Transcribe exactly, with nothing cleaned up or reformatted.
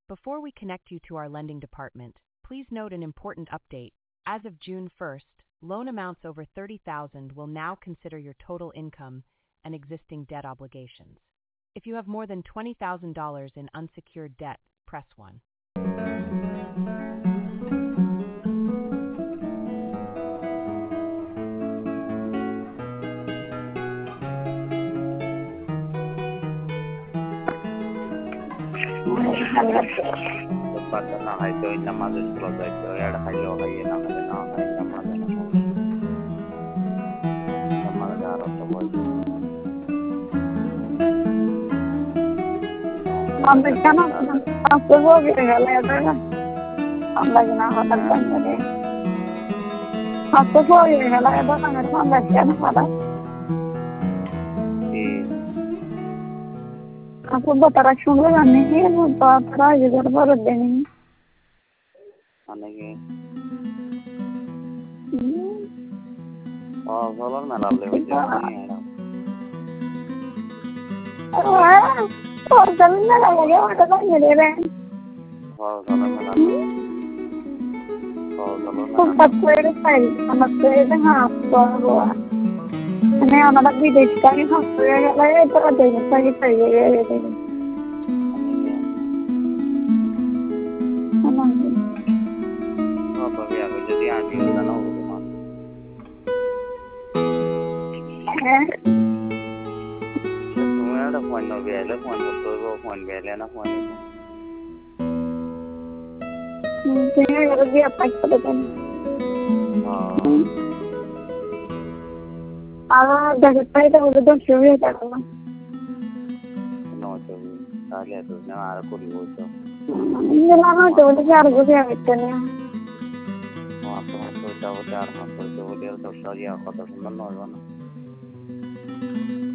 Before we connect you to our lending department, please note an important update. As of June first, loan amounts over thirty thousand dollars will now consider your total income and existing debt obligations. If you have more than twenty thousand dollars in unsecured debt, press one. Pada na hay to ina madus project to yada hay lo hay na hay na hay na mada na na mada daro to boy Anda kana apa gua gitu gala ya kan anda gina hotak banget ya apa gua gitu gala ya kan anda kana pada aku batara chunga ganne ki batara igar bar deni anege oh solar na lalle bajja ni ah और जमीन ना लगे वो तो मिले रहे oh solar na lalle oh solar तो सब कोई फाइल हम कोई ना हाँ तो हुआ मैं हमारा भी देखता है हम तो ये लगे तो देखता है कि ये ये ये oh babi aku jadi anjing sana udah है ada phone no bele phone to go phone bele na phone मुझे ये भी अपना पता नहीं ah देखता है तो वो तो शुरू हो जाता है no to kale to na ara kuri ho to ये ना तो वो यार वो क्या कहते हैं oh to to to to to to to to to to to to to to to to to